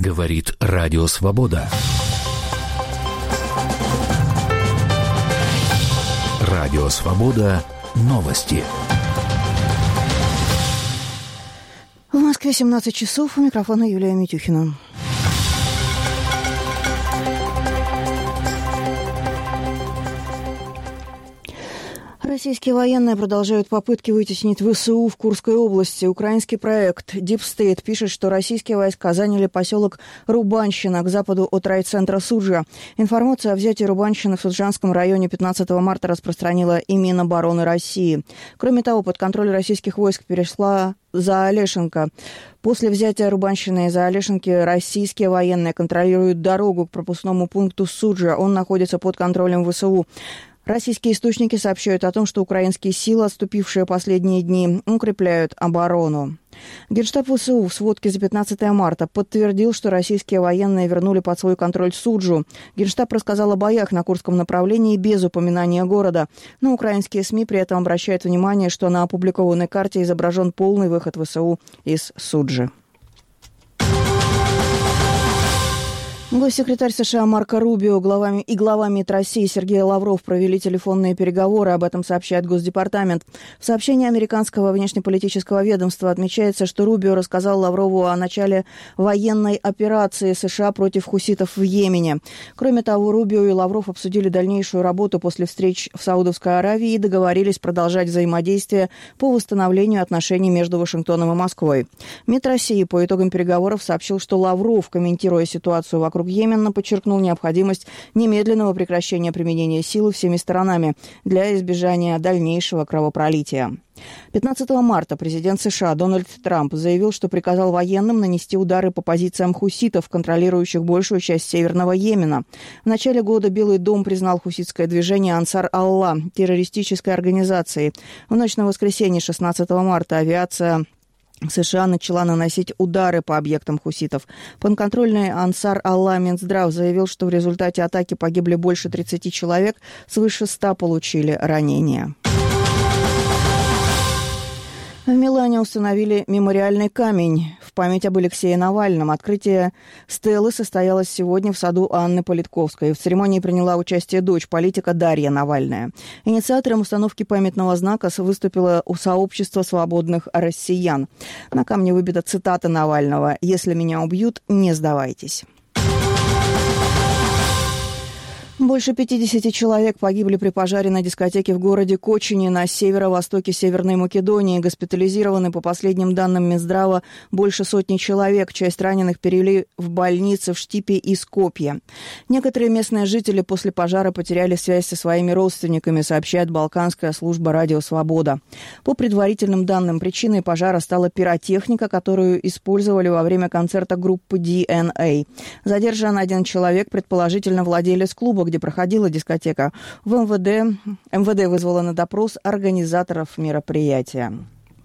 Говорит Радио Свобода. Радио Свобода. Новости. В Москве 17 часов. У микрофона Юлия Митюхина. Российские военные продолжают попытки вытеснить ВСУ в Курской области. Украинский проект Deep State пишет, что российские войска заняли поселок Рубанщина к западу от райцентра Суджа. Информацию о взятии Рубанщины в Суджанском районе 15 марта распространила и Минобороны России. Кроме того, под контроль российских войск перешла Заолешенко. После взятия Рубанщины и Заолешенки российские военные контролируют дорогу к пропускному пункту Суджа. Он находится под контролем ВСУ. Российские источники сообщают о том, что украинские силы, отступившие последние дни, укрепляют оборону. Генштаб ВСУ в сводке за 15 марта подтвердил, что российские военные вернули под свой контроль Суджу. Генштаб рассказал о боях на Курском направлении без упоминания города. Но украинские СМИ при этом обращают внимание, что на опубликованной карте изображен полный выход ВСУ из Суджи. Госсекретарь США Марко Рубио и глава МИД России Сергей Лавров провели телефонные переговоры. Об этом сообщает Госдепартамент. В сообщении американского внешнеполитического ведомства отмечается, что Рубио рассказал Лаврову о начале военной операции США против хуситов в Йемене. Кроме того, Рубио и Лавров обсудили дальнейшую работу после встреч в Саудовской Аравии и договорились продолжать взаимодействие по восстановлению отношений между Вашингтоном и Москвой. МИД России по итогам переговоров сообщил, что Лавров, комментируя ситуацию вокруг Йемена, подчеркнул необходимость немедленного прекращения применения силы всеми сторонами для избежания дальнейшего кровопролития. 15 марта президент США Дональд Трамп заявил, что приказал военным нанести удары по позициям хуситов, контролирующих большую часть Северного Йемена. В начале года Белый дом признал хуситское движение «Ансар Алла» террористической организацией. В ночь на воскресенье 16 марта авиация США начала наносить удары по объектам хуситов. Подконтрольный Ансар Алла Минздрав заявил, что в результате атаки погибли больше 30 человек, свыше 100 получили ранения. В Милане установили мемориальный камень в память об Алексее Навальном. Открытие стелы состоялось сегодня в саду Анны Политковской. В церемонии приняла участие дочь политика Дарья Навальная. Инициатором установки памятного знака выступило сообщество свободных россиян. На камне выбита цитата Навального: «Если меня убьют, не сдавайтесь». Больше 50 человек погибли при пожаре на дискотеке в городе Кочине на северо-востоке Северной Македонии. Госпитализированы, по последним данным Минздрава, больше сотни человек. Часть раненых перевели в больницы в Штипе и Скопье. Некоторые местные жители после пожара потеряли связь со своими родственниками, сообщает Балканская служба «Радио Свобода». По предварительным данным, причиной пожара стала пиротехника, которую использовали во время концерта группы DNA. Задержан один человек, предположительно владелец клуба, где проходила дискотека. В МВД вызвало на допрос организаторов мероприятия.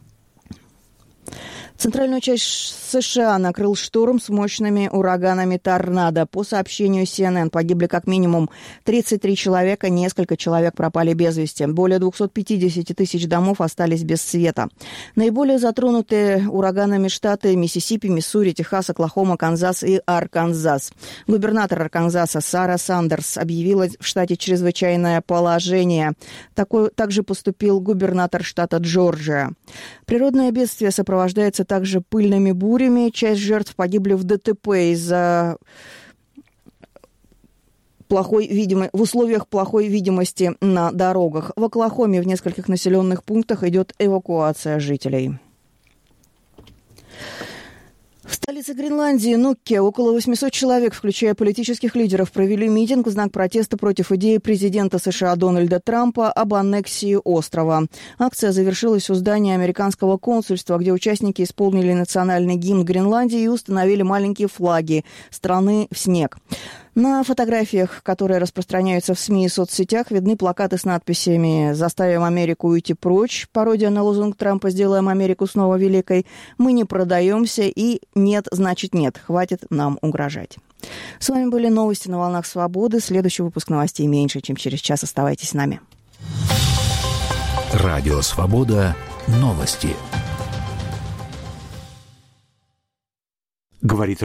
Центральную часть США накрыл шторм с мощными ураганами торнадо. По сообщению CNN погибли как минимум 33 человека, несколько человек пропали без вести. Более 250 тысяч домов остались без света. Наиболее затронутые ураганами штаты Миссисипи, Миссури, Техас, Оклахома, Канзас и Арканзас. Губернатор Арканзаса Сара Сандерс объявила в штате чрезвычайное положение. Также поступил губернатор штата Джорджия. Природное бедствие сопровождается также пыльными бурями. Часть жертв погибли в ДТП из-за в условиях плохой видимости на дорогах. В Оклахоме в нескольких населенных пунктах идет эвакуация жителей. В столице Гренландии, Нукке, около 800 человек, включая политических лидеров, провели митинг в знак протеста против идеи президента США Дональда Трампа об аннексии острова. Акция завершилась у здания американского консульства, где участники исполнили национальный гимн Гренландии и установили маленькие флаги страны в снег. На фотографиях, которые распространяются в СМИ и соцсетях, видны плакаты с надписями «Заставим Америку уйти прочь», пародия на лозунг Трампа «Сделаем Америку снова великой», «Мы не продаемся» и «Нет, значит нет, хватит нам угрожать». С вами были новости на волнах Свободы. Следующий выпуск новостей меньше, чем через час. Оставайтесь с нами. Радио Свобода. Новости. Говорит